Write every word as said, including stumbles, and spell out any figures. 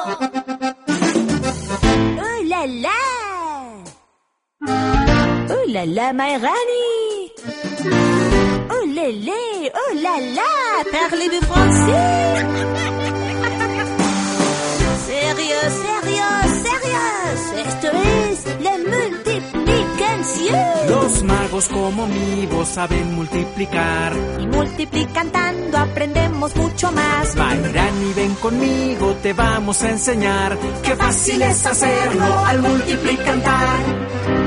Oh là là! Oh là là, Maïrani! Oh lélé! Oh là là! Parlez-vous français? Sérieux, sérieux, sérieux! Esto es la multiplicación. Los magos como mi voz saben multiplicar. Y multiplicando aprendemos mucho más. Mayrani, ven conmigo, te vamos a enseñar. Qué fácil es hacerlo al multiplicar.